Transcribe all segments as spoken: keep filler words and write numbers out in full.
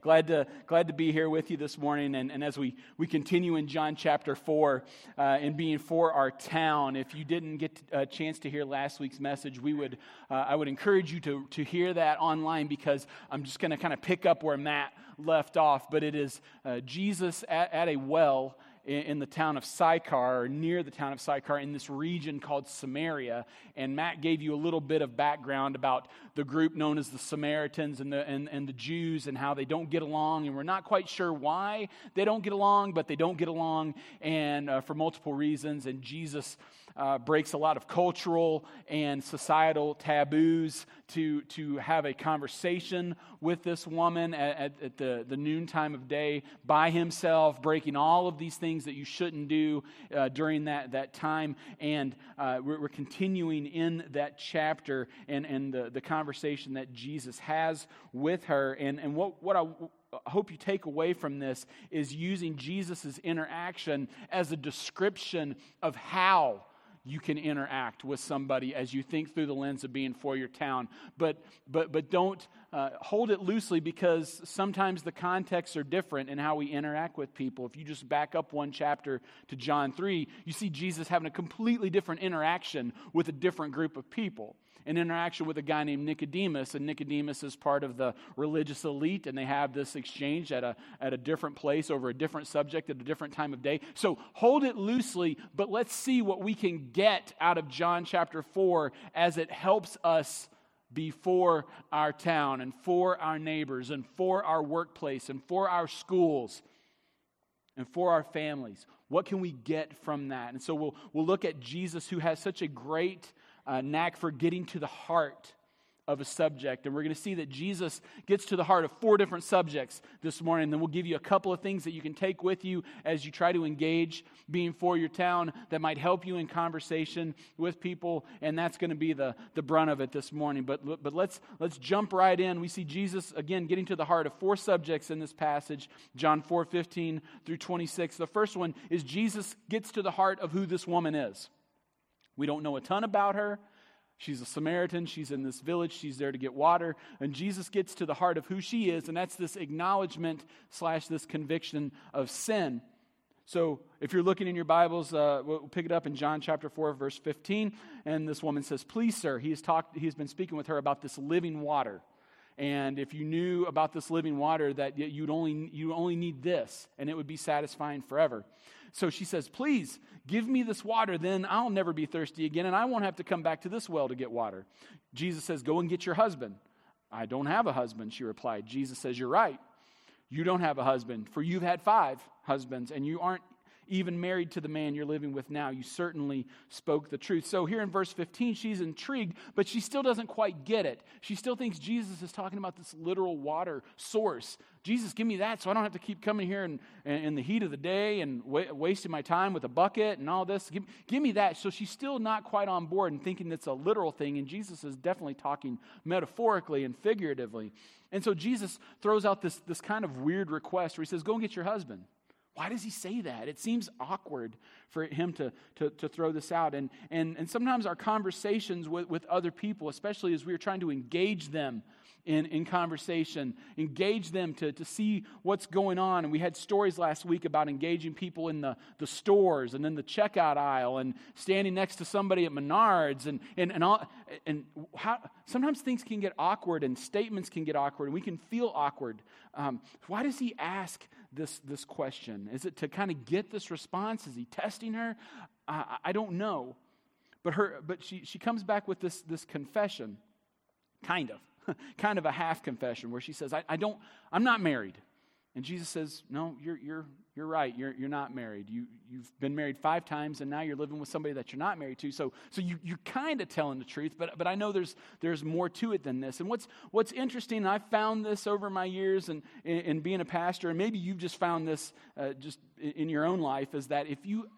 glad to glad to be here with you this morning. And, and as we, we continue in John chapter four, uh, and being for our town, if you didn't get a chance to hear last week's message, we would uh, I would encourage you to to hear that online, because I'm just going to kind of pick up where Matt left off. But it is uh, Jesus at, at a well in the town of Sychar, or near the town of Sychar, in this region called Samaria. And Matt gave you a little bit of background about the group known as the Samaritans and the and, and the Jews, and how they don't get along, and we're not quite sure why they don't get along, but they don't get along, and uh, for multiple reasons. And Jesus uh, breaks a lot of cultural and societal taboos to to have a conversation with this woman at, at, at the, the noontime of day by himself, breaking all of these things that you shouldn't do uh, during that, that time. And uh, we're, we're continuing in that chapter and, and the, the conversation that Jesus has with her. And, and what, what I hope you take away from this is using Jesus' interaction as a description of how you can interact with somebody as you think through the lens of being for your town. But but but don't uh, hold it loosely, because sometimes the contexts are different in how we interact with people. If you just back up one chapter to John three, you see Jesus having a completely different interaction with a different group of people. An interaction with a guy named Nicodemus, and Nicodemus is part of the religious elite, and they have this exchange at a at a different place over a different subject at a different time of day. So hold it loosely, but let's see what we can get out of John chapter four as it helps us be for our town and for our neighbors and for our workplace and for our schools and for our families. What can we get from that? And so we'll we'll look at Jesus, who has such a great Uh, knack for getting to the heart of a subject. And we're going to see that Jesus gets to the heart of four different subjects this morning. And then we'll give you a couple of things that you can take with you as you try to engage being for your town that might help you in conversation with people. And that's going to be the, the brunt of it this morning. But, but let's, let's jump right in. We see Jesus, again, getting to the heart of four subjects in this passage, John four fifteen through twenty-six. The first one is Jesus gets to the heart of who this woman is. We don't know a ton about her. She's a Samaritan. She's in this village. She's there to get water. And Jesus gets to the heart of who she is, and that's this acknowledgement slash this conviction of sin. So if you're looking in your Bibles, uh, we'll pick it up in John chapter four, verse fifteen. And this woman says, "Please, sir," he's talked. He's been speaking with her about this living water. And if you knew about this living water, that you'd only you only need this, and it would be satisfying forever. So she says, "Please, give me this water, then I'll never be thirsty again, and I won't have to come back to this well to get water." Jesus says, "Go and get your husband." "I don't have a husband," she replied. Jesus says, "You're right. You don't have a husband, for you've had five husbands, and you aren't even married to the man you're living with now. You certainly spoke the truth." So here in verse fifteen, she's intrigued, but she still doesn't quite get it. She still thinks Jesus is talking about this literal water source. "Jesus, give me that so I don't have to keep coming here in, in the heat of the day and wa- wasting my time with a bucket and all this. Give, give me that." So she's still not quite on board and thinking it's a literal thing, and Jesus is definitely talking metaphorically and figuratively. And so Jesus throws out this, this kind of weird request where he says, "Go and get your husband." Why does he say that? It seems awkward for him to, to, to throw this out. And, and, and sometimes our conversations with, with other people, especially as we are trying to engage them in, in conversation, engage them to, to see what's going on. And we had stories last week about engaging people in the, the stores and in the checkout aisle and standing next to somebody at Menards. And, and, and, all, and how, sometimes things can get awkward and statements can get awkward and we can feel awkward. Um, why does he ask this this question? Is it to kind of get this response? Is he testing her? Uh, I don't know. But her, but she she comes back with this this confession, kind of, kind of a half confession, where she says, I, I don't, I'm not married. And Jesus says, "No, you're you're you're right. You're you're not married. You you've been married five times, and now you're living with somebody that you're not married to. So so you you're kind of telling the truth, but but I know there's there's more to it than this." And what's what's interesting, and I've found this over my years and in, in being a pastor, and maybe you've just found this uh, just in your own life, is that if you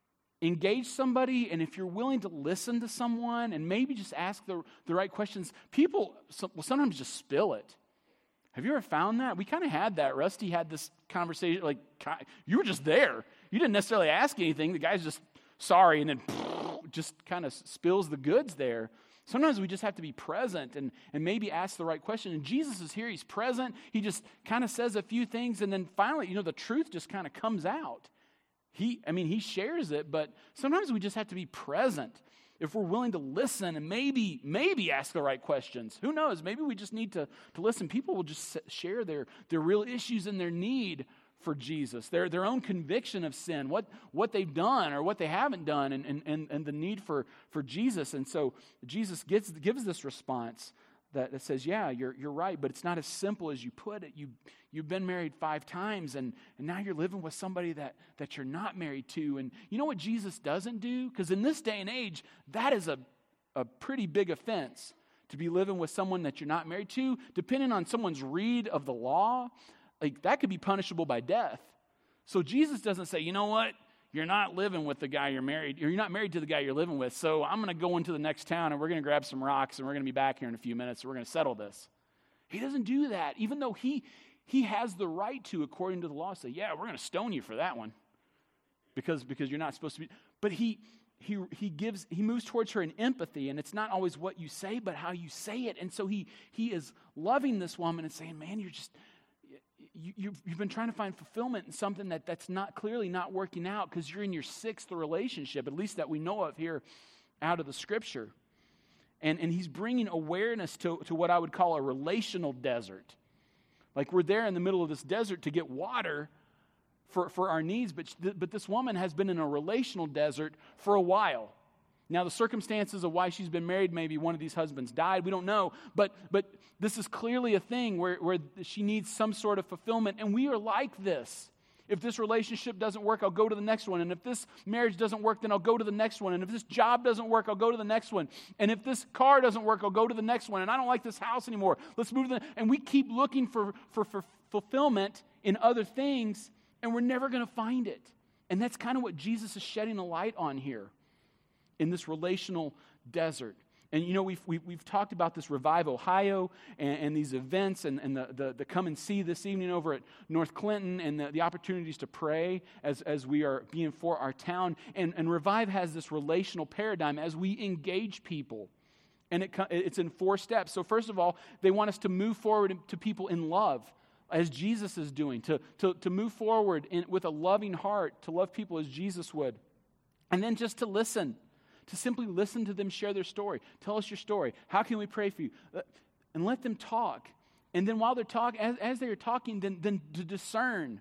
engage somebody and if you're willing to listen to someone and maybe just ask the the right questions, people will sometimes just spill it. Have you ever found that? We kind of had that. Rusty had this conversation, like, you were just there. You didn't necessarily ask anything. The guy's just sorry, and then just kind of spills the goods there. Sometimes we just have to be present and, and maybe ask the right question. And Jesus is here. He's present. He just kind of says a few things. And then finally, you know, the truth just kind of comes out. He, I mean, he shares it, but sometimes we just have to be present. If we're willing to listen and maybe, maybe ask the right questions. Who knows? Maybe we just need to, to listen. People will just share their, their real issues and their need for Jesus, their, their own conviction of sin, what, what they've done or what they haven't done, and, and, and, and the need for, for Jesus. And so Jesus gives, gives this response that, that says, yeah, you're, you're right, but it's not as simple as you put it. You, you've been married five times, and, and now you're living with somebody that, that you're not married to. And you know what Jesus doesn't do? Because in this day and age, that is a, a pretty big offense, to be living with someone that you're not married to. Depending on someone's read of the law, like that could be punishable by death. So Jesus doesn't say, you know what? You're not living with the guy you're married. You're not married to the guy you're living with. So I'm going to go into the next town and we're going to grab some rocks and we're going to be back here in a few minutes and we're going to settle this. He doesn't do that, even though he he has the right to, according to the law, say, yeah, we're going to stone you for that one because because you're not supposed to be. But he he he gives he moves towards her in empathy, and it's not always what you say, but how you say it. And so he he is loving this woman and saying, man, you're just. You, you've, you've been trying to find fulfillment in something that, that's not clearly not working out because you're in your sixth relationship, at least that we know of here out of the Scripture. And, and he's bringing awareness to, to what I would call a relational desert. Like we're there in the middle of this desert to get water for, for our needs, but, but this woman has been in a relational desert for a while. Now, the circumstances of why she's been married, maybe one of these husbands died, we don't know. But but this is clearly a thing where, where she needs some sort of fulfillment. And we are like this. If this relationship doesn't work, I'll go to the next one. And if this marriage doesn't work, then I'll go to the next one. And if this job doesn't work, I'll go to the next one. And if this car doesn't work, I'll go to the next one. And I don't like this house anymore. Let's move to the... And we keep looking for, for, for fulfillment in other things, and we're never going to find it. And that's kind of what Jesus is shedding a light on here, in this relational desert. And you know, we've, we've, we've talked about this Revive Ohio and, and these events and, and the, the, the come and see this evening over at North Clinton and the, the opportunities to pray as, as we are being for our town. And, and Revive has this relational paradigm as we engage people. And it, it's in four steps. So first of all, they want us to move forward to people in love, as Jesus is doing, to, to, to move forward in, with a loving heart, to love people as Jesus would. And then just to listen. To simply listen to them share their story. Tell us your story. How can we pray for you? And let them talk. And then while they're talking, as, as they're talking, then, then to discern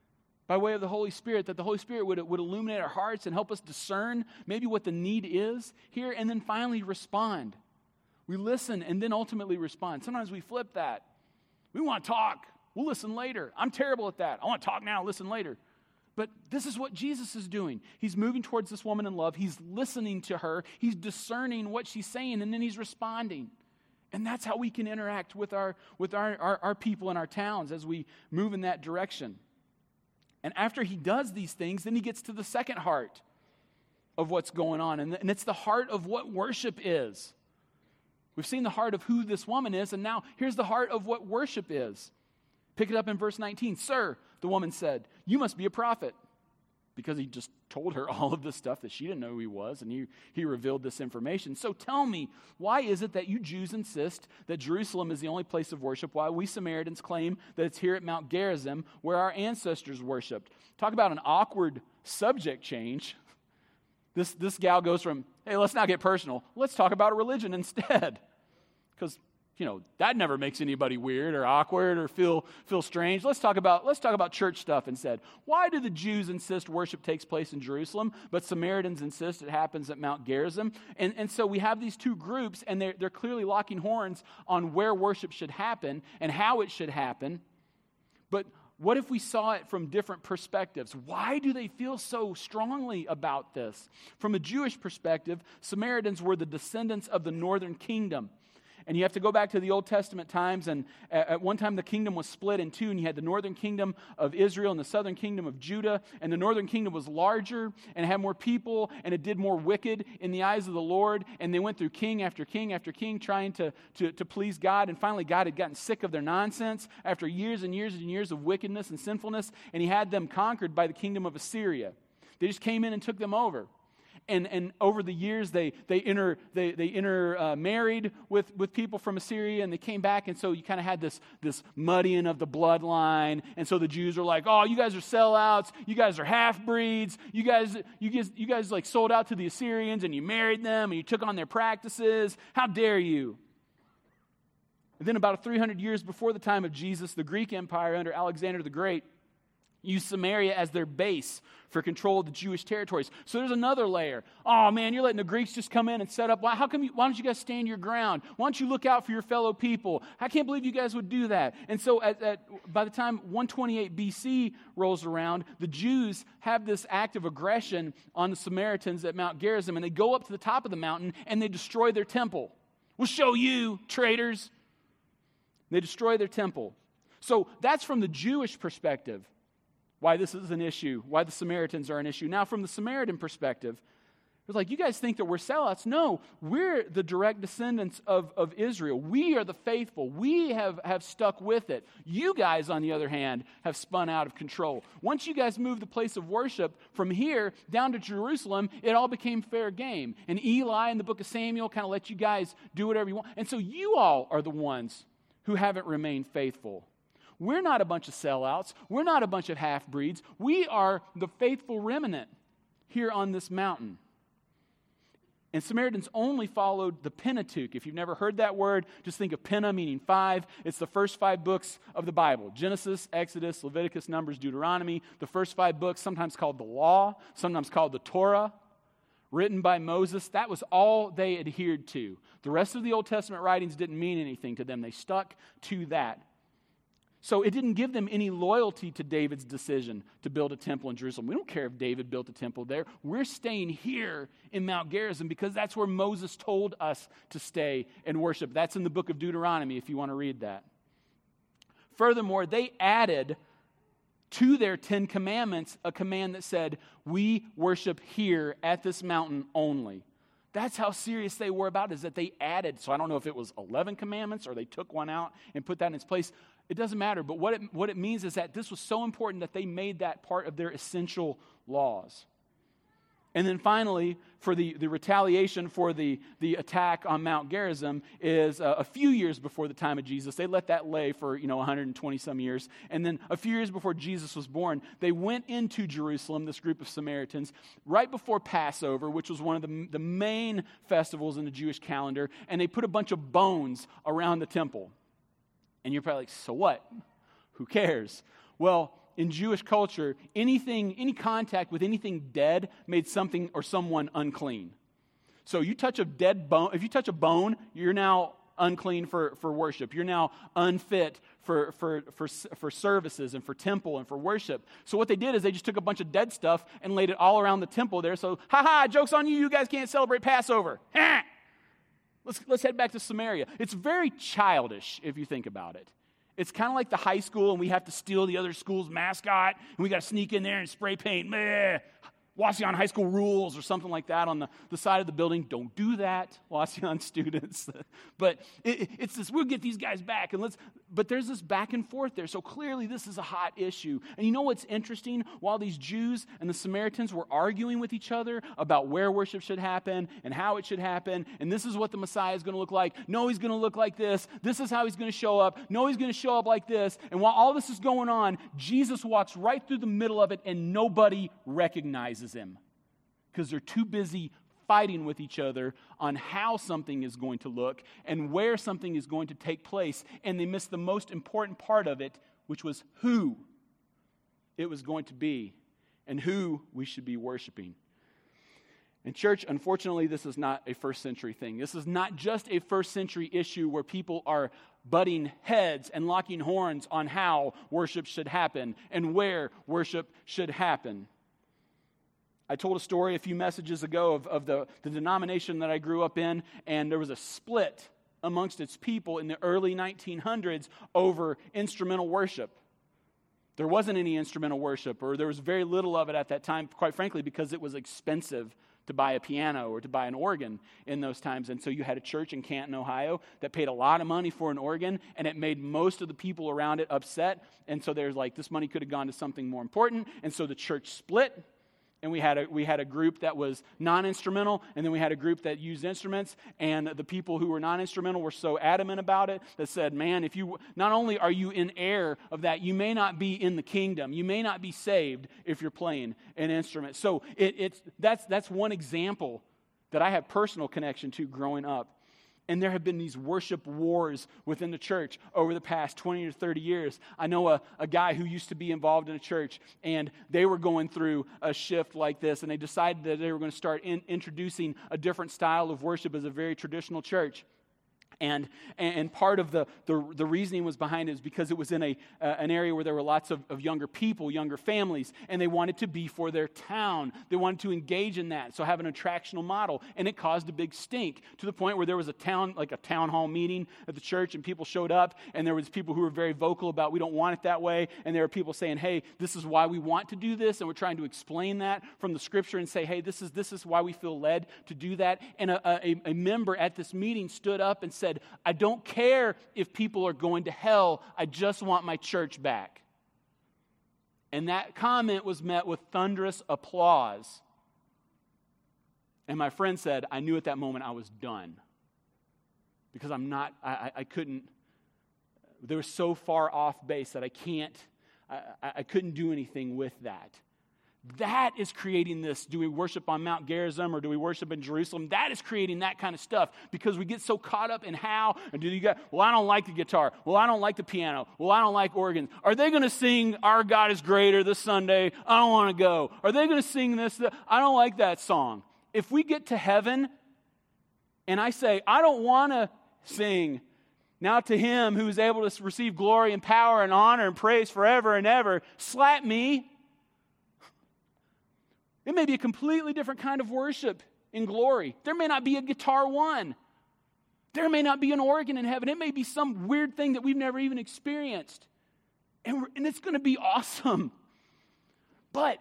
by way of the Holy Spirit, that the Holy Spirit would, would illuminate our hearts and help us discern maybe what the need is here, and then finally respond. We listen and then ultimately respond. Sometimes we flip that. We want to talk. We'll listen later. I'm terrible at that. I want to talk now, listen later. But this is what Jesus is doing. He's moving towards this woman in love. He's listening to her. He's discerning what she's saying, and then he's responding. And that's how we can interact with our with our, our, our people in our towns as we move in that direction. And after he does these things, then he gets to the second heart of what's going on. And, and it's the heart of what worship is. We've seen the heart of who this woman is, and now here's the heart of what worship is. Pick it up in verse nineteen. Sir, the woman said, you must be a prophet. Because he just told her all of this stuff that she didn't know who he was, and he, he revealed this information. So tell me, why is it that you Jews insist that Jerusalem is the only place of worship, while we Samaritans claim that it's here at Mount Gerizim where our ancestors worshipped? Talk about an awkward subject change. This, this gal goes from, hey, let's not get personal. Let's talk about a religion instead. Because you know, that never makes anybody weird or awkward or feel feel strange. Let's talk about let's talk about church stuff instead. Why do the Jews insist worship takes place in Jerusalem, but Samaritans insist it happens at Mount Gerizim? And and so we have these two groups, and they're, they're clearly locking horns on where worship should happen and how it should happen. But what if we saw it from different perspectives? Why do they feel so strongly about this? From a Jewish perspective, Samaritans were the descendants of the northern kingdom. And you have to go back to the Old Testament times, and at one time the kingdom was split in two, and you had the northern kingdom of Israel and the southern kingdom of Judah, and the northern kingdom was larger and had more people, and it did more wicked in the eyes of the Lord, and they went through king after king after king trying to, to, to please God, and finally God had gotten sick of their nonsense after years and years and years of wickedness and sinfulness, and he had them conquered by the kingdom of Assyria. They just came in and took them over. And and over the years, they they inter they they intermarried uh, with with people from Assyria, and they came back, and so you kind of had this this muddying of the bloodline. And so the Jews are like, "Oh, you guys are sellouts. You guys are half breeds. You guys you guys you guys like sold out to the Assyrians, and you married them, and you took on their practices. How dare you?" And then about three hundred years before the time of Jesus, the Greek Empire under Alexander the Great used Samaria as their base for control of the Jewish territories. So there's another layer. Oh man, you're letting the Greeks just come in and set up. Why, how come you, why don't you guys stand your ground? Why don't you look out for your fellow people? I can't believe you guys would do that. And so at, at, by the time one twenty-eight B C rolls around, the Jews have this act of aggression on the Samaritans at Mount Gerizim, and they go up to the top of the mountain and they destroy their temple. We'll show you, traitors. They destroy their temple. So that's from the Jewish perspective, why this is an issue, why the Samaritans are an issue. Now, from the Samaritan perspective, it's like, you guys think that we're sellouts. No, we're the direct descendants of, of Israel. We are the faithful. We have, have stuck with it. You guys, on the other hand, have spun out of control. Once you guys moved the place of worship from here down to Jerusalem, it all became fair game. And Eli in the book of Samuel kind of let you guys do whatever you want. And so you all are the ones who haven't remained faithful. We're not a bunch of sellouts. We're not a bunch of half-breeds. We are the faithful remnant here on this mountain. And Samaritans only followed the Pentateuch. If you've never heard that word, just think of Penna, meaning five. It's the first five books of the Bible. Genesis, Exodus, Leviticus, Numbers, Deuteronomy. The first five books, sometimes called the Law, sometimes called the Torah, written by Moses. That was all they adhered to. The rest of the Old Testament writings didn't mean anything to them. They stuck to that. So it didn't give them any loyalty to David's decision to build a temple in Jerusalem. We don't care if David built a temple there. We're staying here in Mount Gerizim because that's where Moses told us to stay and worship. That's in the book of Deuteronomy if you want to read that. Furthermore, they added to their Ten Commandments a command that said, we worship here at this mountain only. That's how serious they were about it, is that they added. So I don't know if it was eleven commandments or they took one out and put that in its place. It doesn't matter. But what it, what it means is that this was so important that they made that part of their essential laws. And then finally, for the, the retaliation for the, the attack on Mount Gerizim is uh, a few years before the time of Jesus. They let that lay for, you know, one hundred twenty some years. And then a few years before Jesus was born, they went into Jerusalem, this group of Samaritans, right before Passover, which was one of the, the main festivals in the Jewish calendar. And they put a bunch of bones around the temple. And you're probably like, so what? Who cares? Well, in Jewish culture, anything, any contact with anything dead made something or someone unclean. So you touch a dead bone, if you touch a bone, you're now unclean for, for worship. You're now unfit for, for, for, for services and for temple and for worship. So what they did is they just took a bunch of dead stuff and laid it all around the temple there. So, ha ha, joke's on you, you guys can't celebrate Passover. Ha! Let's, let's head back to Samaria. It's very childish if you think about it. It's kind of like the high school and we have to steal the other school's mascot and we got to sneak in there and spray paint. Meh. Wauseon High School rules or something like that on the, the side of the building. Don't do that, Wauseon students. But it, it's this, we'll get these guys back. and let's. But there's this back and forth there. So clearly this is a hot issue. And you know what's interesting? While these Jews and the Samaritans were arguing with each other about where worship should happen and how it should happen, and this is what the Messiah is going to look like. No, he's going to look like this. This is how he's going to show up. No, he's going to show up like this. And while all this is going on, Jesus walks right through the middle of it and nobody recognizes him because they're too busy fighting with each other on how something is going to look and where something is going to take place, and they miss the most important part of it, which was who it was going to be and who we should be worshiping. And church, unfortunately, this is not a first century thing. This is not just a first century issue where people are butting heads and locking horns on how worship should happen and where worship should happen. I told a story a few messages ago of, of the, the denomination that I grew up in, and there was a split amongst its people in the early nineteen hundreds over instrumental worship. There wasn't any instrumental worship, or there was very little of it at that time, quite frankly, because it was expensive to buy a piano or to buy an organ in those times. And so you had a church in Canton, Ohio that paid a lot of money for an organ, and it made most of the people around it upset. And so there's like, this money could have gone to something more important. And so the church split. and we had a we had a group that was non-instrumental, and then we had a group that used instruments, and the people who were non-instrumental were so adamant about it that said, man, if you not only are you in error of that, you may not be in the kingdom. You may not be saved if you're playing an instrument. So it, it's that's that's one example that I have personal connection to growing up. And there have been these worship wars within the church over the past twenty or thirty years. I know a, a guy who used to be involved in a church, and they were going through a shift like this, and they decided that they were going to start in, introducing a different style of worship as a very traditional church. And and part of the, the, the reasoning was behind it is because it was in a uh, an area where there were lots of, of younger people, younger families, and they wanted to be for their town. They wanted to engage in that, so have an attractional model. And it caused a big stink to the point where there was a town, like a town hall meeting at the church, and people showed up, and there was people who were very vocal about we don't want it that way, and there were people saying, hey, this is why we want to do this, and we're trying to explain that from the scripture and say, hey, this is this is why we feel led to do that. And a, a, a member at this meeting stood up and said, I don't care if people are going to hell. I just want my church back. And that comment was met with thunderous applause. And my friend said, I knew at that moment I was done. Because I'm not, I, I couldn't, they were so far off base that I can't, I, I couldn't do anything with that. That is creating this. Do we worship on Mount Gerizim or do we worship in Jerusalem? That is creating that kind of stuff because we get so caught up in how. And do you got, well, I don't like the guitar. Well, I don't like the piano. Well, I don't like organs. Are they going to sing Our God is Greater this Sunday? I don't want to go. Are they going to sing this? I don't like that song. If we get to heaven and I say, I don't want to sing, now to him who is able to receive glory and power and honor and praise forever and ever, slap me. It may be a completely different kind of worship in glory. There may not be a guitar one. There may not be an organ in heaven. It may be some weird thing that we've never even experienced. And, we're, and it's going to be awesome. But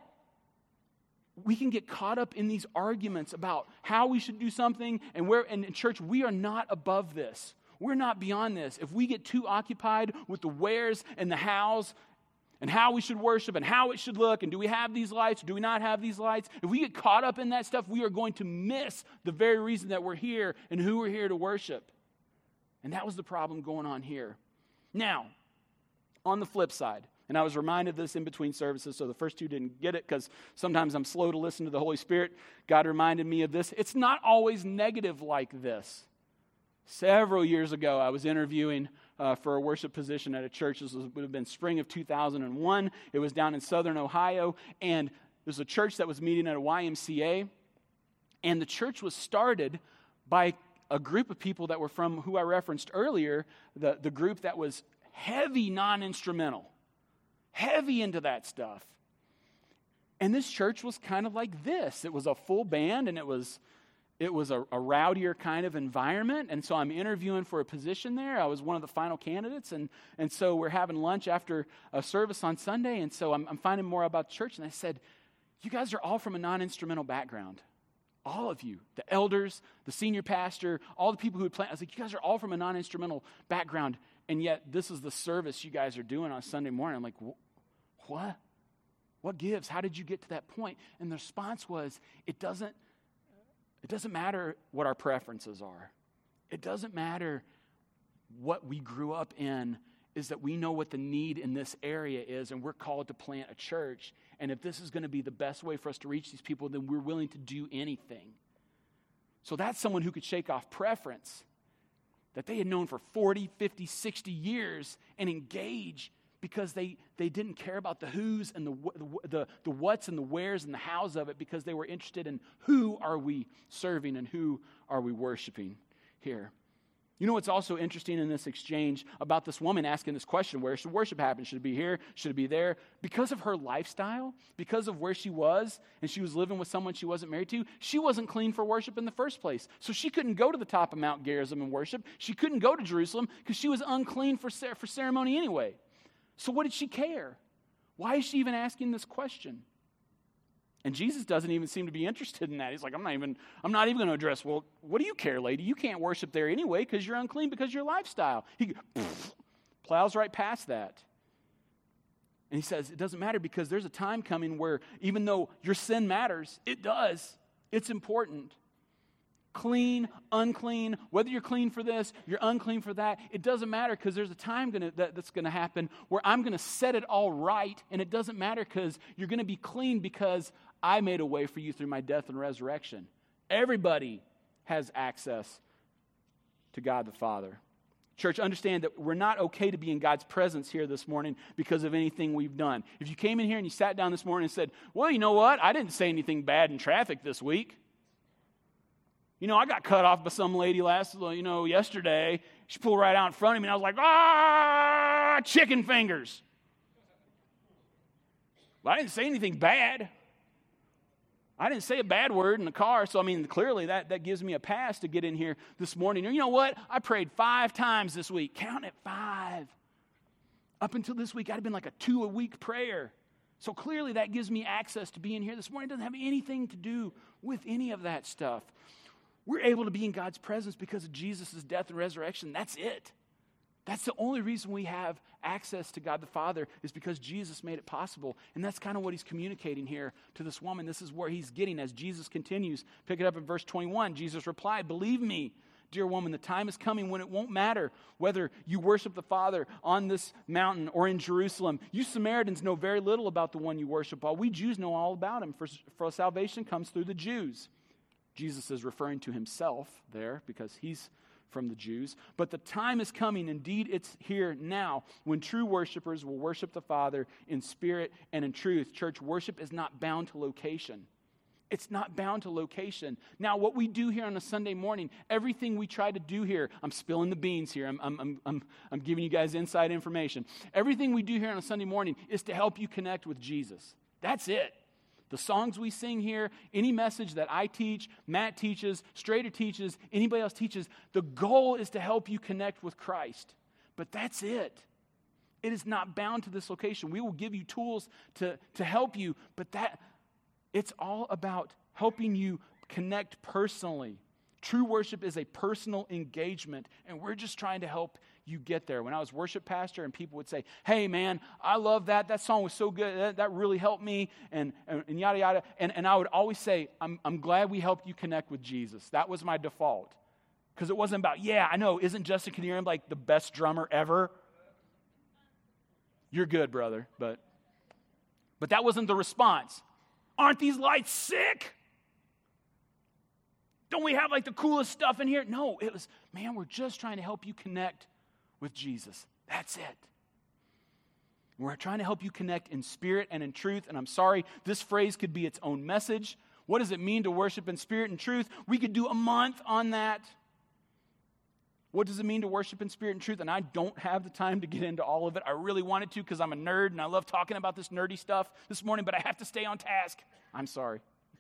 we can get caught up in these arguments about how we should do something. And where. And in church, we are not above this. We're not beyond this. If we get too occupied with the wheres and the hows, and how we should worship, and how it should look, and do we have these lights, or do we not have these lights? If we get caught up in that stuff, we are going to miss the very reason that we're here and who we're here to worship. And that was the problem going on here. Now, on the flip side, and I was reminded of this in between services, so the first two didn't get it, because sometimes I'm slow to listen to the Holy Spirit. God reminded me of this. It's not always negative like this. Several years ago, I was interviewing Uh, for a worship position at a church. This was, would have been spring of two thousand one. It was down in southern Ohio, and there's a church that was meeting at a Y M C A, and the church was started by a group of people that were from who I referenced earlier, the, the group that was heavy non-instrumental, heavy into that stuff. And this church was kind of like this. It was a full band, and it was It was a, a rowdier kind of environment, and so I'm interviewing for a position there. I was one of the final candidates, and, and so we're having lunch after a service on Sunday, and so I'm, I'm finding more about the church, and I said, you guys are all from a non-instrumental background. All of you, the elders, the senior pastor, all the people who would play. I was like, you guys are all from a non-instrumental background, and yet this is the service you guys are doing on Sunday morning. I'm like, what? What gives? How did you get to that point? And the response was, it doesn't It doesn't matter what our preferences are. It doesn't matter what we grew up in, is that we know what the need in this area is, and we're called to plant a church. And if this is going to be the best way for us to reach these people, then we're willing to do anything. So that's someone who could shake off preference that they had known for forty, fifty, sixty years and engage because they, they didn't care about the who's and the, the, the what's and the where's and the how's of it, because they were interested in who are we serving and who are we worshiping here. You know what's also interesting in this exchange about this woman asking this question, where should worship happen? Should it be here? Should it be there? Because of her lifestyle, because of where she was, and she was living with someone she wasn't married to, she wasn't clean for worship in the first place. So she couldn't go to the top of Mount Gerizim and worship. She couldn't go to Jerusalem because she was unclean for, for ceremony anyway. So what did she care? Why is she even asking this question? And Jesus doesn't even seem to be interested in that. He's like, I'm not even, I'm not even going to address, well, what do you care, lady? You can't worship there anyway because you're unclean because of your lifestyle. He plows right past that. And he says, it doesn't matter because there's a time coming where even though your sin matters, it does. It's important. Clean, unclean, whether you're clean for this, you're unclean for that, it doesn't matter because there's a time gonna, that, that's going to happen where I'm going to set it all right, and it doesn't matter because you're going to be clean because I made a way for you through my death and resurrection. Everybody has access to God the Father. Church, understand that we're not okay to be in God's presence here this morning because of anything we've done. If you came in here and you sat down this morning and said, well, you know what? I didn't say anything bad in traffic this week. You know, I got cut off by some lady last, you know, yesterday. She pulled right out in front of me, and I was like, ah, chicken fingers. But I didn't say anything bad. I didn't say a bad word in the car, so, I mean, clearly that, that gives me a pass to get in here this morning. You know what? I prayed five times this week. Count it, five. Up until this week, I'd have been like a two-a-week prayer. So clearly that gives me access to be in here this morning. It doesn't have anything to do with any of that stuff. We're able to be in God's presence because of Jesus' death and resurrection. That's it. That's the only reason we have access to God the Father is because Jesus made it possible. And that's kind of what he's communicating here to this woman. This is where he's getting as Jesus continues. Pick it up in verse twenty-one. Jesus replied, believe me, dear woman, the time is coming when it won't matter whether you worship the Father on this mountain or in Jerusalem. You Samaritans know very little about the one you worship, while we Jews know all about him, for, for salvation comes through the Jews. Jesus is referring to himself there because he's from the Jews. But the time is coming, indeed it's here now, when true worshipers will worship the Father in spirit and in truth. Church, worship is not bound to location. It's not bound to location. Now, what we do here on a Sunday morning, everything we try to do here, I'm spilling the beans here. I'm, I'm, I'm, I'm, I'm giving you guys inside information. Everything we do here on a Sunday morning is to help you connect with Jesus. That's it. The songs we sing here, any message that I teach, Matt teaches, Strader teaches, anybody else teaches, the goal is to help you connect with Christ. But that's it. It is not bound to this location. We will give you tools to, to help you, but that it's all about helping you connect personally. True worship is a personal engagement, and we're just trying to help you get there. When I was worship pastor and people would say, hey man, I love that. That song was so good. That, that really helped me, and, and, and yada, yada. And, and I would always say, I'm, I'm glad we helped you connect with Jesus. That was my default. Because it wasn't about, yeah, I know, isn't Justin Knierim like the best drummer ever? You're good, brother. But, but that wasn't the response. Aren't these lights sick? Don't we have like the coolest stuff in here? No, it was, man, we're just trying to help you connect with Jesus. That's it. We're trying to help you connect in spirit and in truth. And I'm sorry, this phrase could be its own message. What does it mean to worship in spirit and truth? We could do a month on that. What does it mean to worship in spirit and truth? And I don't have the time to get into all of it. I really wanted to because I'm a nerd and I love talking about this nerdy stuff this morning, but I have to stay on task. I'm sorry.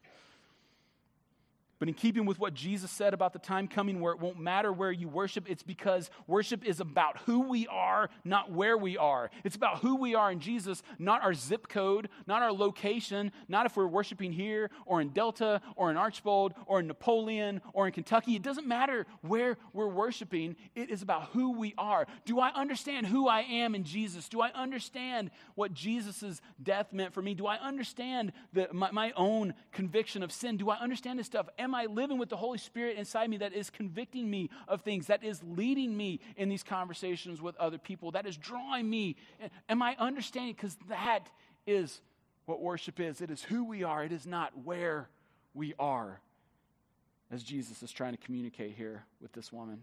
But in keeping with what Jesus said about the time coming where it won't matter where you worship, it's because worship is about who we are, not where we are. It's about who we are in Jesus, not our zip code, not our location, not if we're worshiping here or in Delta or in Archbold or in Napoleon or in Kentucky. It doesn't matter where we're worshiping. It is about who we are. Do I understand who I am in Jesus? Do I understand what Jesus' death meant for me? Do I understand the, my, my own conviction of sin? Do I understand this stuff? Am Am I living with the Holy Spirit inside me that is convicting me of things, that is leading me in these conversations with other people, that is drawing me? Am I understanding? Because that is what worship is. It is who we are. It is not where we are, as Jesus is trying to communicate here with this woman.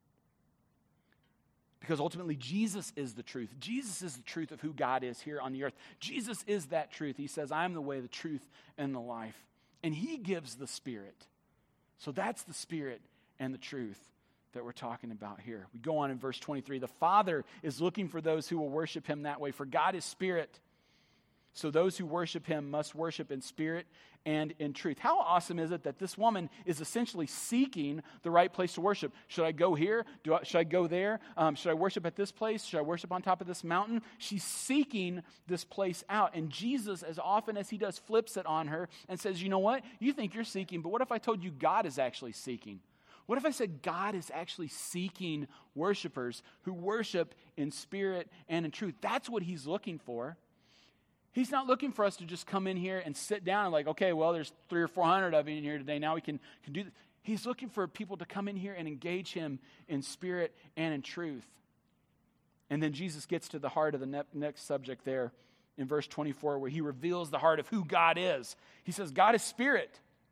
Because ultimately, Jesus is the truth. Jesus is the truth of who God is here on the earth. Jesus is that truth. He says, I am the way, the truth, and the life. And he gives the Spirit. So that's the Spirit and the truth that we're talking about here. We go on in verse twenty-three. The Father is looking for those who will worship him that way, for God is Spirit. So those who worship him must worship in spirit and in truth. How awesome is it that this woman is essentially seeking the right place to worship? Should I go here? Do I, should I go there? Um, should I worship at this place? Should I worship on top of this mountain? She's seeking this place out. And Jesus, as often as he does, flips it on her and says, you know what? You think you're seeking, but what if I told you God is actually seeking? What if I said God is actually seeking worshipers who worship in spirit and in truth? That's what he's looking for. He's not looking for us to just come in here and sit down and like, okay, well, there's three or four hundred of you in here today. Now we can, can do this. He's looking for people to come in here and engage him in spirit and in truth. And then Jesus gets to the heart of the ne- next subject there in verse twenty-four, where he reveals the heart of who God is. He says, God is spirit.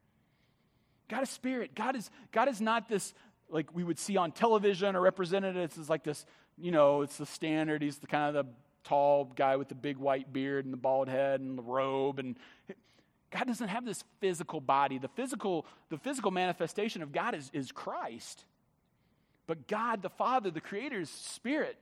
God is spirit. God is, God is not this, like we would see on television or represented as like this, you know, it's the standard. He's the kind of the tall guy with the big white beard and the bald head and the robe. And God doesn't have this physical body. The physical, the physical manifestation of God is, is Christ. But God, the Father, the Creator, is spirit.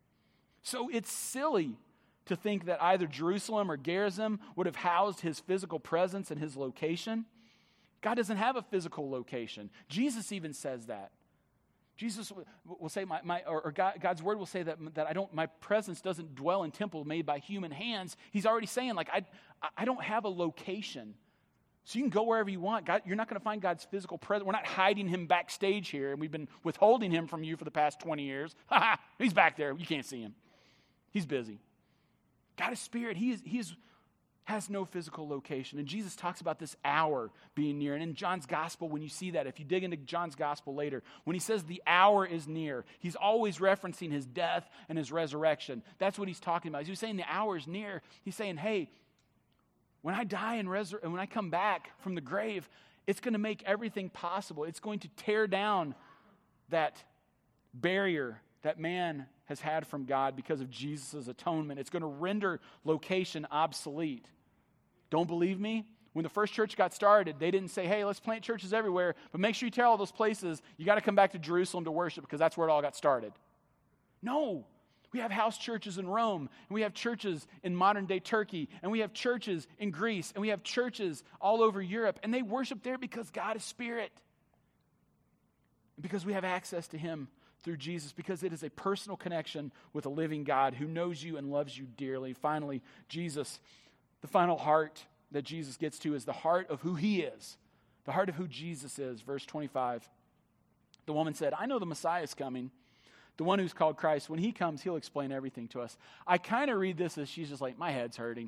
So it's silly to think that either Jerusalem or Gerizim would have housed his physical presence and his location. God doesn't have a physical location. Jesus even says that. Jesus will say, my, my or God, God's word will say that, that I don't, my presence doesn't dwell in temple made by human hands. He's already saying, like, I, I don't have a location. So you can go wherever you want. God, you're not going to find God's physical presence. We're not hiding him backstage here, and we've been withholding him from you for the past twenty years. Ha ha, he's back there. You can't see him. He's busy. God is spirit. He is, he is, has no physical location. And Jesus talks about this hour being near. And in John's gospel, when you see that, if you dig into John's gospel later, when he says the hour is near, he's always referencing his death and his resurrection. That's what he's talking about. He's saying the hour is near. He's saying, hey, when I die and, resur- and when I come back from the grave, it's going to make everything possible. It's going to tear down that barrier that man has had from God because of Jesus' atonement. It's going to render location obsolete. Don't believe me? When the first church got started, they didn't say, hey, let's plant churches everywhere, but make sure you tell all those places, you got to come back to Jerusalem to worship because that's where it all got started. No. We have house churches in Rome, and we have churches in modern-day Turkey, and we have churches in Greece, and we have churches all over Europe, and they worship there because God is spirit. Because we have access to him through Jesus, because it is a personal connection with a living God who knows you and loves you dearly. Finally, Jesus, the final heart that Jesus gets to is the heart of who he is, the heart of who Jesus is. Verse twenty-five, the woman said, I know the Messiah is coming, the one who's called Christ. When he comes, he'll explain everything to us. I kind of read this as she's just like, my head's hurting.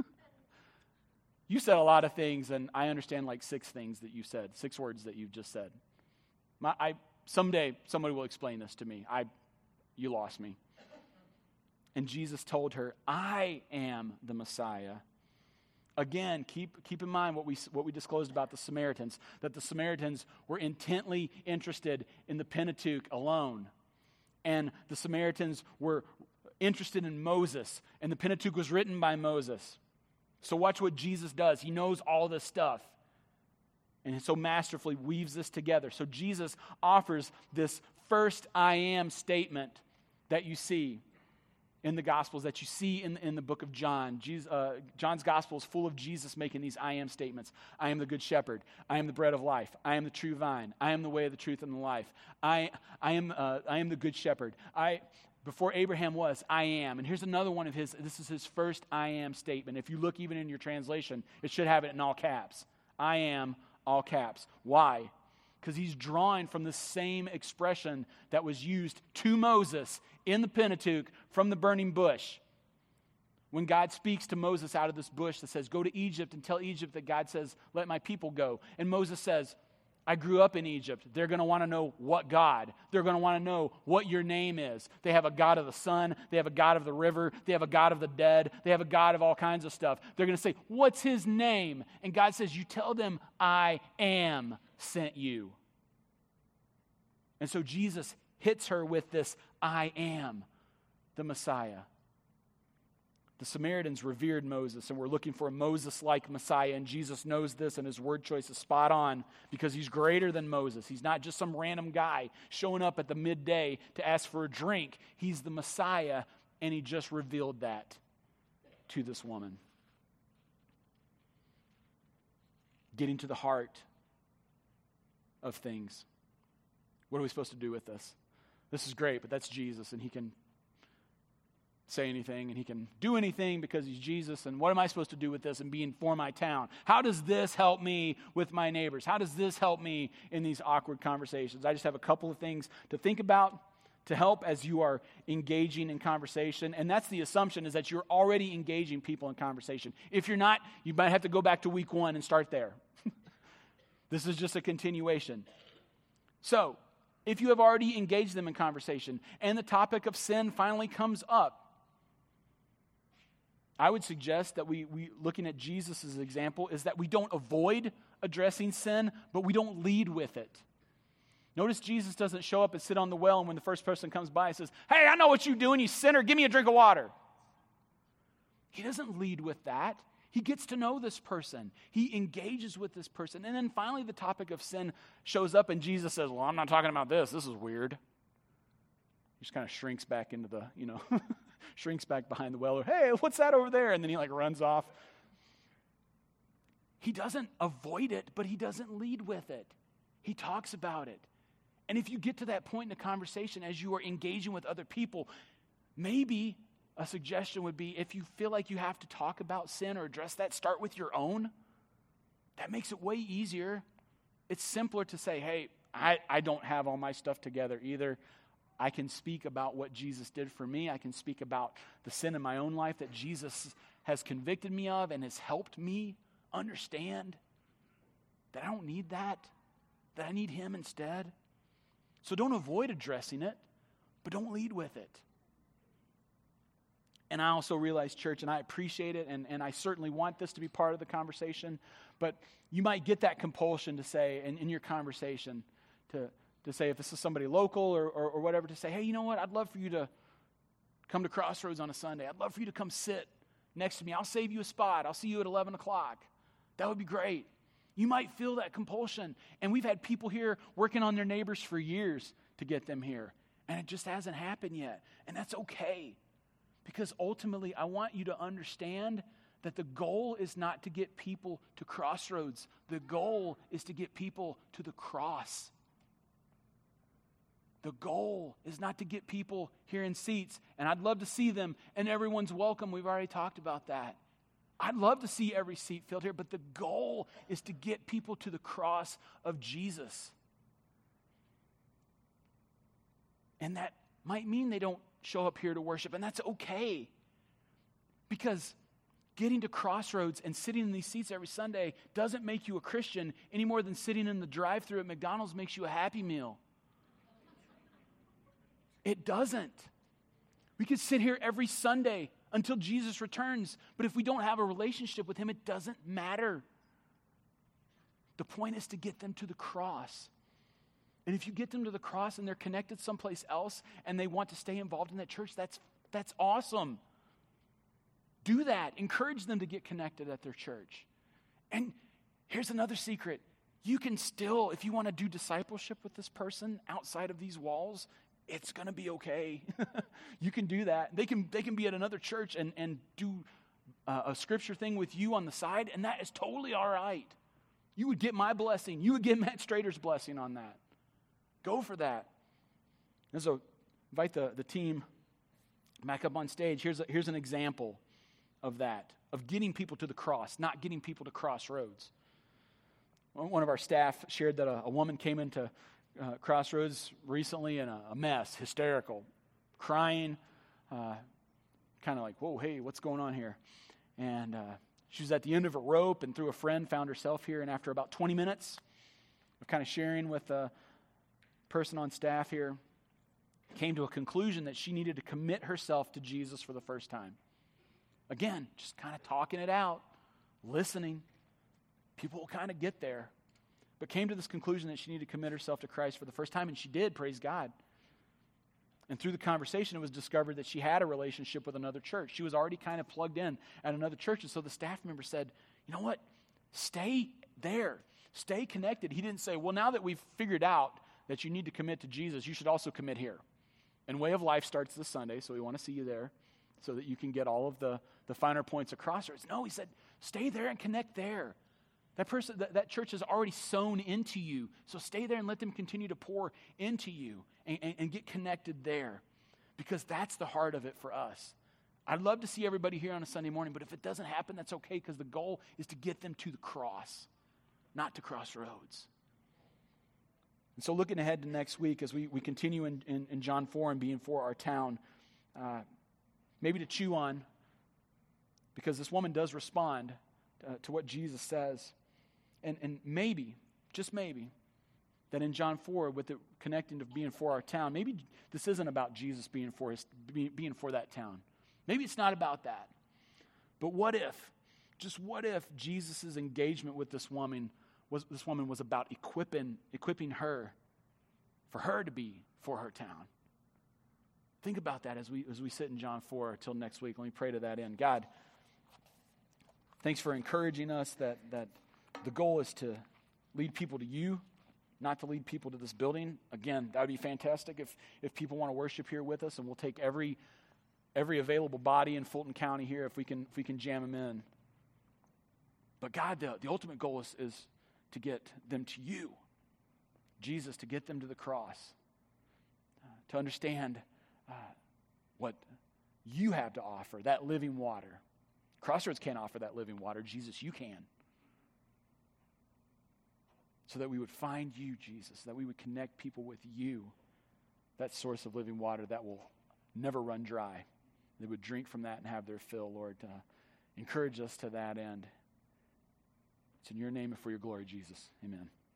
You said a lot of things, and I understand like six things that you said, six words that you've just said. My, I Someday, somebody will explain this to me. I, you lost me. And Jesus told her, I am the Messiah. Again, keep, keep in mind what we, what we disclosed about the Samaritans, that the Samaritans were intently interested in the Pentateuch alone. And the Samaritans were interested in Moses, and the Pentateuch was written by Moses. So watch what Jesus does. He knows all this stuff. And so masterfully weaves this together. So Jesus offers this first I am statement that you see in the Gospels, that you see in, in the book of John. Jesus, uh, John's Gospel is full of Jesus making these I am statements. I am the good shepherd. I am the bread of life. I am the true vine. I am the way of the truth and the life. I, I, am, uh, I am the good shepherd. I... Before Abraham was, I am. And here's another one of his, this is his first I am statement. If you look even in your translation, it should have it in all caps. I am, all caps. Why? Because he's drawing from the same expression that was used to Moses in the Pentateuch from the burning bush. When God speaks to Moses out of this bush that says, go to Egypt and tell Egypt that God says, let my people go. And Moses says, I grew up in Egypt. They're going to want to know what God. They're going to want to know what your name is. They have a God of the sun. They have a God of the river. They have a God of the dead. They have a God of all kinds of stuff. They're going to say, what's his name? And God says, you tell them, I am sent you. And so Jesus hits her with this, I am the Messiah. The Samaritans revered Moses and were looking for a Moses-like Messiah, and Jesus knows this, and his word choice is spot on because he's greater than Moses. He's not just some random guy showing up at the midday to ask for a drink. He's the Messiah, and he just revealed that to this woman. Getting to the heart of things. What are we supposed to do with this? This is great, but that's Jesus, and he can say anything and he can do anything because he's Jesus. And what am I supposed to do with this and being for my town? How does this help me with my neighbors? How does this help me in these awkward conversations? I just have a couple of things to think about to help as you are engaging in conversation. And that's the assumption, is that you're already engaging people in conversation. If you're not, you might have to go back to week one and start there. This is just a continuation. So, if you have already engaged them in conversation and the topic of sin finally comes up, I would suggest that we, we looking at Jesus' example, is that we don't avoid addressing sin, but we don't lead with it. Notice Jesus doesn't show up and sit on the well, and when the first person comes by, he says, "Hey, I know what you're doing, you sinner. Give me a drink of water." He doesn't lead with that. He gets to know this person. He engages with this person. And then finally the topic of sin shows up, and Jesus says, "Well, I'm not talking about this. This is weird." He just kind of shrinks back into the, you know, shrinks back behind the well. Or, "Hey, what's that over there?" And then he like runs off. He doesn't avoid it, but he doesn't lead with it. He talks about it. And if you get to that point in the conversation as you are engaging with other people, maybe a suggestion would be, if you feel like you have to talk about sin or address that, start with your own. That makes it way easier. It's simpler to say, "Hey, I, I don't have all my stuff together either. I can speak about what Jesus did for me. I can speak about the sin in my own life that Jesus has convicted me of and has helped me understand that I don't need that, that I need him instead." So don't avoid addressing it, but don't lead with it. And I also realize, church, and I appreciate it, and, and I certainly want this to be part of the conversation, but you might get that compulsion to say, in, in your conversation, to, to say, if this is somebody local or, or, or whatever, to say, "Hey, you know what? I'd love for you to come to Crossroads on a Sunday. I'd love for you to come sit next to me. I'll save you a spot. I'll see you at eleven o'clock. That would be great." You might feel that compulsion. And we've had people here working on their neighbors for years to get them here. And it just hasn't happened yet. And that's okay. Because ultimately, I want you to understand that the goal is not to get people to Crossroads. The goal is to get people to the cross. The goal is not to get people here in seats. And I'd love to see them, and everyone's welcome. We've already talked about that. I'd love to see every seat filled here, but the goal is to get people to the cross of Jesus. And that might mean they don't show up here to worship, and that's okay. Because getting to Crossroads and sitting in these seats every Sunday doesn't make you a Christian any more than sitting in the drive-thru at McDonald's makes you a Happy Meal. It doesn't. We could sit here every Sunday until Jesus returns. But if we don't have a relationship with him, it doesn't matter. The point is to get them to the cross. And if you get them to the cross and they're connected someplace else and they want to stay involved in that church, that's that's awesome. Do that. Encourage them to get connected at their church. And here's another secret. You can still, if you want to do discipleship with this person outside of these walls, it's going to be okay. You can do that. They can they can be at another church and, and do uh, a scripture thing with you on the side, and that is totally all right. You would get my blessing. You would get Matt Strader's blessing on that. Go for that. And so invite the, the team back up on stage. Here's, a, here's an example of that, of getting people to the cross, not getting people to Crossroads. One of our staff shared that a, a woman came into uh, Crossroads recently in a, a mess, hysterical, crying, uh, kind of like, whoa, hey, what's going on here? And uh, she was at the end of a rope and through a friend found herself here. And after about twenty minutes of kind of sharing with a person on staff here, came to a conclusion that she needed to commit herself to Jesus for the first time. Again, just kind of talking it out, listening. People will kind of get there. But came to this conclusion that she needed to commit herself to Christ for the first time, and she did, praise God. And through the conversation, it was discovered that she had a relationship with another church. She was already kind of plugged in at another church, and so the staff member said, you know what, stay there. Stay connected. He didn't say, well, now that we've figured out that you need to commit to Jesus, you should also commit here. And Way of Life starts this Sunday, so we want to see you there so that you can get all of the, the finer points of Crossroads. No, he said, stay there and connect there. That person, that, that church has already sown into you, so stay there and let them continue to pour into you and, and, and get connected there, because that's the heart of it for us. I'd love to see everybody here on a Sunday morning, but if it doesn't happen, that's okay, because the goal is to get them to the cross, not to Crossroads. And so looking ahead to next week as we, we continue in, in, in John four and being for our town, uh, maybe to chew on, because this woman does respond uh, to what Jesus says. And, and maybe, just maybe, that in John four, with it connecting to being for our town, maybe this isn't about Jesus being for his, being for that town. Maybe it's not about that. But what if, just what if Jesus' engagement with this woman was this woman was about equipping equipping her for her to be for her town? Think about that as we as we sit in John four till next week. Let me pray to that end. God, thanks for encouraging us that that the goal is to lead people to you, not to lead people to this building. Again, that would be fantastic if if people want to worship here with us, and we'll take every every available body in Fulton County here if we can if we can jam them in. But God, the, the ultimate goal is, is to get them to you, Jesus, to get them to the cross, uh, to understand uh, what you have to offer, that living water. Crossroads can't offer that living water. Jesus, you can. So that we would find you, Jesus, that we would connect people with you, that source of living water that will never run dry. They would drink from that and have their fill, Lord. Uh, encourage us to that end. It's in your name and for your glory, Jesus. Amen.